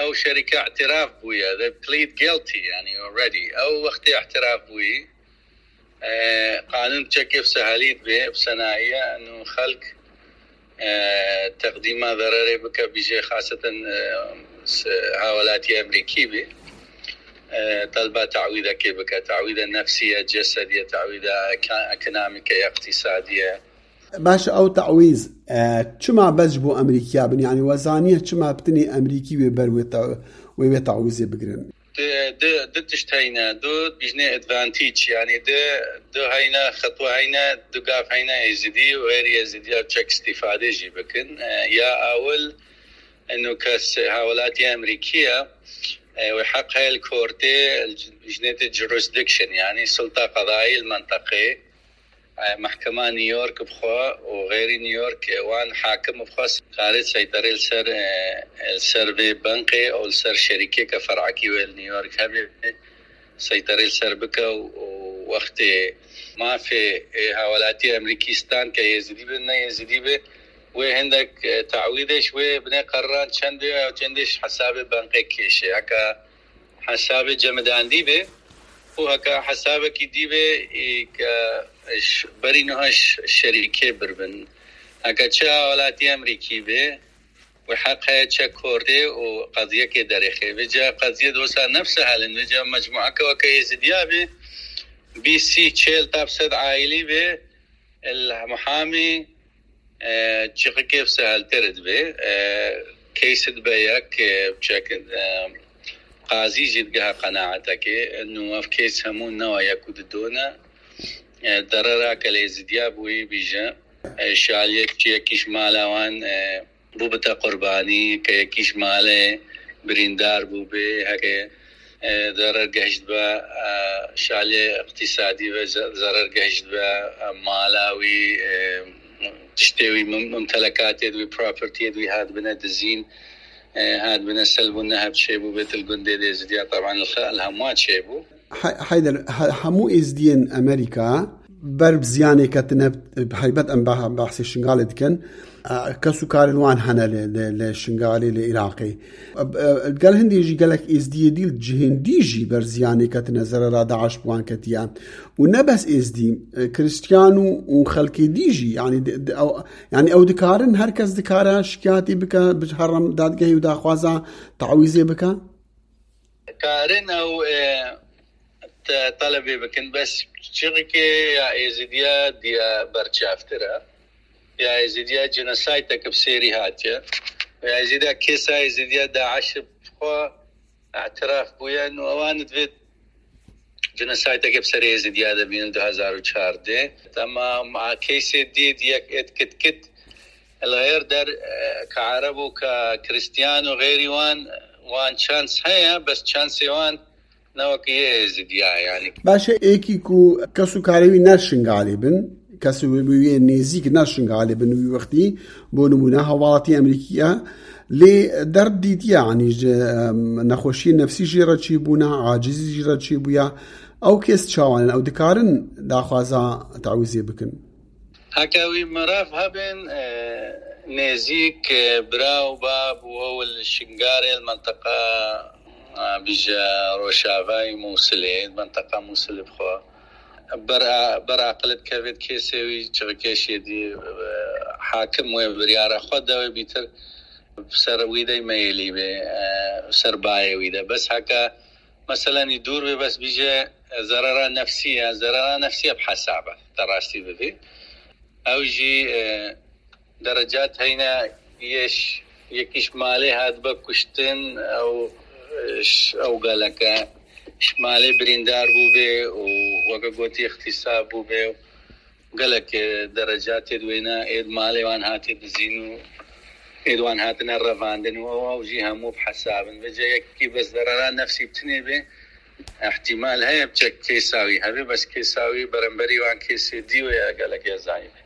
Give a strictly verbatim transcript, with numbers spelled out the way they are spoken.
او شركه اعتراف بويا they plead guilty يعني already او وقت اعتراف بوي آه قانون تشكيف سهاليت به بسنائية انه خلق آه تقديم ضرر بك بيجي خاصة آه هاولاتي امريكي به آه طلبة تعويضة كيبك تعويضة نفسية جسدية تعويضة اكونوميكية اقتصادية باش او تعويض چما بجبو امريكا بن يعني وزانيه چما بتني امريكي وبر وي تعويض بگرن دو دو تشتهينا دو بيجني ادفانتيج يعني دو دو هينا خطوه هينا دو قاف هينا يزيدي وغير يزيدي تشك استفاده جي بكن يا اول انه كاس هاولاتي امريكيه وحق هاي الكورتي بيجني جوريسدكشن يعني سلطه قضائيه المنطقه محكمة نيويورك بخوا وغير نيويورك وان حاكم بخوا قارد سيطرة السر السر ببنقي او السر شركة كفرعكي ويل نيويورك هبه سيطرة السر بكا ووقت ما في هاولاتي امريكيستان كيزيدي بنا يزيدي به وهندك تعويدش وبني قران چند او چندش حساب بنقي كيشه هكا حساب جمدان دي به وهكا حسابك دي به بري نهاش شركة بربن هكا چه ولاتي امريكي به وحق هاي چه كورده وقضية كي داريخي بجا قضية دوسا نفسها لن بجا مجموعة كوكا يزديا به بي سي چيل تابسد عائلي به المحامي چه كيف سهل ترد به كيسد بيك بشكل قاضي جدها قناعتك انه في كيس همون نوع يكود دونا ضرر كلي زدياب وي بيجا شاليك كيش مالوان بوبتا قرباني كيش ماله بريندار بوبي هكا ضرر جهد با شالي اقتصادي وضرر جهد با مالاوي تشتوي ممتلكات يدوي بروبرتي يدوي هاد بنا دزين هاد بنا سلب النهب شيبو بيت الجندي دي زديا طبعا الهموات شيبو حيدر همو ازدين امريكا برب زيانه كتنب بحيبت ام بحث الشنغالي دكن كسو كارلوان هنا للشنغالي العراقي قال هندي يجي قالك ازدي ديل جهندي جي برزيانه كتنزر را داعش بوان كتيا ونبس ازدي كريستيانو وخلقي ديجي يعني أو يعني او دكارن هركز دكارا شكاتي بك بحرم دادگهي ودا خوازا تعويزي بك كارن او طلبي بكن بس شركة يا إيزيديا ديا برشافترا يا إيزيديا جنسايتك بسيري هاتيا يا إيزيديا كيسا إيزيديا داعش بخوا اعتراف بويا إنه أوان تفيد جنسايتك بسيري إيزيديا دا بين دو هزار وچار دي تمام مع كيسي دي ديك ات كت كت الغير در كعرب وككريستيان وغيري وان وان شانس هيا بس شانس وان نوكيه زديا يعني باشا ايكي كو كسو كاريوي ناشنغ غالبا كسو بيوي نيزيك ناشنغ غالبا وقتي بونمونا هوالاتي امريكيه لي درديت يعني نخوشي نفسي جيرا تشيبونا عاجزي جيرا تشيبويا او كيس تشاوان او دكارن داخوازا تعويزي بكن هكاوي مراف هبن نيزيك براو باب وهو الشنغاري المنطقه بيجا روشافاي موصلين منطقة موصل بخوا برا برا قلت كافيت كيسوي تشغكيش يدي حاكم وبريارة خدا وبيتر سر ويدا ميلي بي سر باي ويدا بس هكا مثلا يدور بس بيجا ضرر نفسية ضرر نفسية بحسابه تراستي بفي او يجي درجات هنا يش يكيش مالي هاد بكشتن او او قالك شمالي بريندار بوبي وقاقوتي اختصاب بوبي قالك درجات يدوينا ايد مالي وان هاتي دزينو ايد وان هاتنا الرفاندن ووجي همو بحساب بجا يكي بس ضرران نفسي بتني بي احتمال هي بچك كيساوي هبي بس كيساوي برنبري وان كيسي ديو يا قالك يا زايد